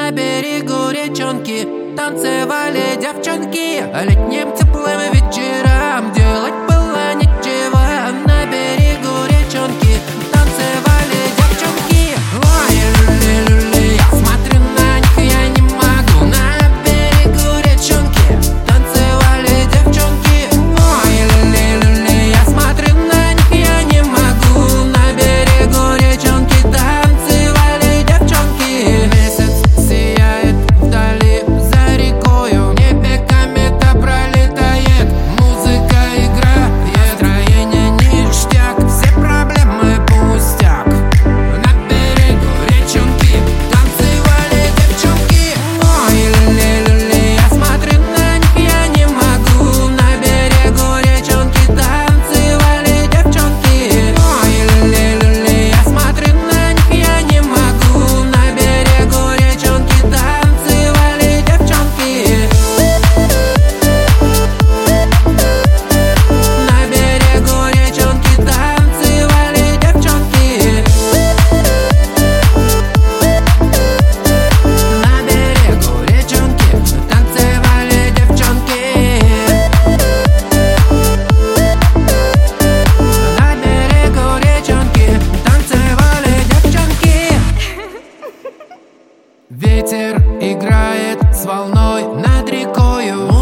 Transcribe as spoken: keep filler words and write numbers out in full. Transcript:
На берегу речонки танцевали девчонки. Летним теплым вечерам делать было нечего. На берегу речонки танцевали девчонки. Ой, люли-люли, я смотрю на них, я не могу. На берегу речонки танцевали девчонки. Ой, люли-люли, я смотрю на них, я не могу. На берегу речонки танцевали девчонки. Месяц сияет вдали за рекою, в небе комета пролетает, музыка играет, настроение ништяк, все проблемы пустяк. На берегу речонки танцевали девчонки. Ой, люли-люли, я смотрю на них, я не могу. На берегу речонки танцевали девчонки. Ой, люли-люли, я смотрю на них, я не могу. На берегу речонки танцевали девчонки. На берегу речонки танцевали девчонки. На берегу речонки танцевали девчонки. На берегу речонки танцевали девчонки. Ветер играет с волной над рекою.